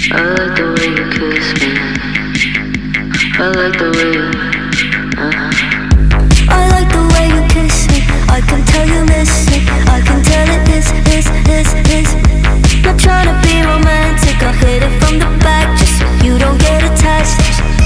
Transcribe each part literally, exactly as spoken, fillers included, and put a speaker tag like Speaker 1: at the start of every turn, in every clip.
Speaker 1: I like the way you kiss me. I like the way you, uh-huh.
Speaker 2: I like the way you kiss me. I can tell you miss it. I can tell it is, is, is, is. Not trying to be romantic. I'll hit it from the back just so you don't get attached.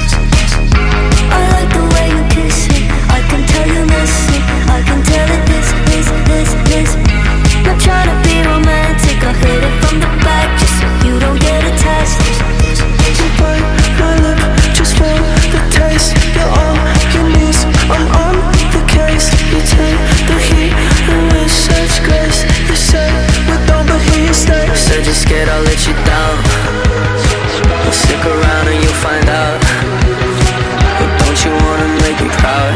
Speaker 2: I like the way you kiss me. I can tell you miss it. I can tell it is, is, is, is. Not trying to be romantic. I'll hit it from the back just so you don't get attached.
Speaker 3: You bite my lip just for the taste. You're on your knees, I'm on the case. You take the heat and with such grace. You say we don't, but here you stay.
Speaker 1: Said you're scared I'll let you down. Well, stick around and you'll find out. But don't you wanna make me proud?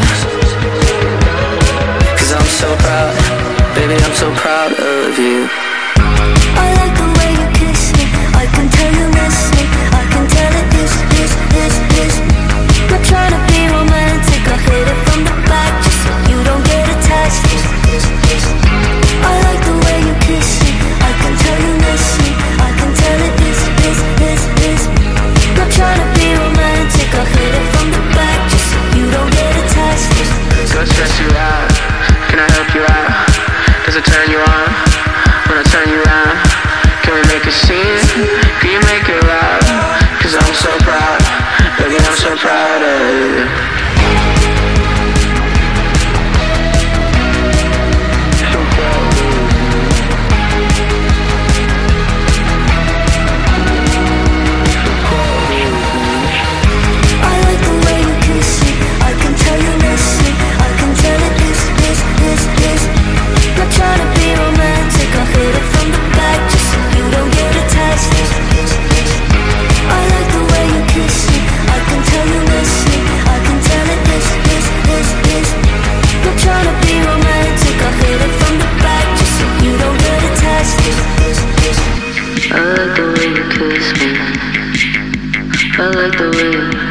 Speaker 1: Cause I'm so proud, baby, I'm so proud of you.
Speaker 2: I like the way you kiss me. I can tell you miss me. I can tell it is, is, is, is. Not trying to be romantic. I'll hit it from the back just so you don't get attached. I like the way you kiss me. I can tell you miss me. I can tell it is, is, is, is. Not trying to be romantic. I'll hit it from the back just so you don't get attached.
Speaker 1: Do I stress you out? Can I help you out? Does it turn you on when I turn you around? Can we make a scene? Can you make it loud? Cause I'm so proud, baby, I'm so proud of you. I like the way you kiss me. I like the way you